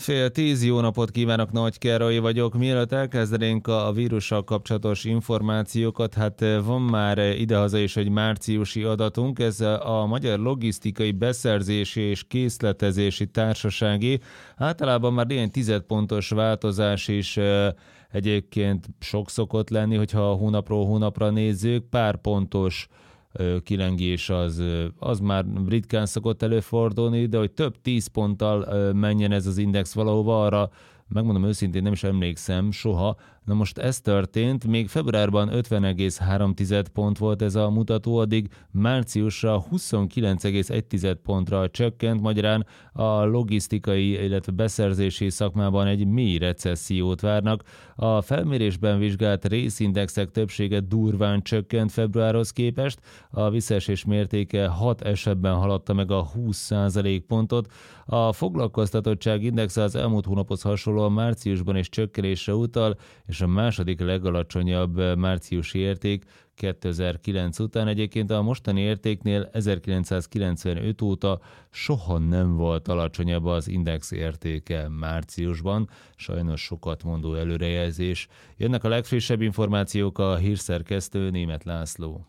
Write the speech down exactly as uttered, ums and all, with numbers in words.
Fél tíz, jó napot kívánok, Nagy Károly vagyok. Mielőtt elkezdenénk a vírussal kapcsolatos információkat, hát van már idehaza is egy márciusi adatunk, ez a Magyar Logisztikai Beszerzési és Készletezési Társasági. Általában már ilyen tizedpontos változás is egyébként sok szokott lenni, hogyha hónapról hónapra nézzük, pár pontos kilengés az, az már ritkán szokott előfordulni, de hogy több tíz ponttal menjen ez az index valahova, arra megmondom őszintén, nem is emlékszem soha. Na most ez történt, még februárban ötven egész három pont volt ez a mutató, addig márciusra huszonkilenc egész egy pontra csökkent, magyarán a logisztikai, illetve beszerzési szakmában egy mély recessziót várnak. A felmérésben vizsgált részindexek többsége durván csökkent februárhoz képest, a visszaesés mértéke hat esetben haladta meg a húsz százalék pontot. A foglalkoztatottság indexe az elmúlt hónaphoz hasonlóan márciusban is csökkenésre utal, és a második legalacsonyabb márciusi érték kétezer-kilenc után. Egyébként a mostani értéknél ezerkilencszázkilencvenöt óta soha nem volt alacsonyabb az index értéke márciusban. Sajnos sokat mondó előrejelzés. Jönnek a legfrissebb információk, a hírszerkesztő Németh László.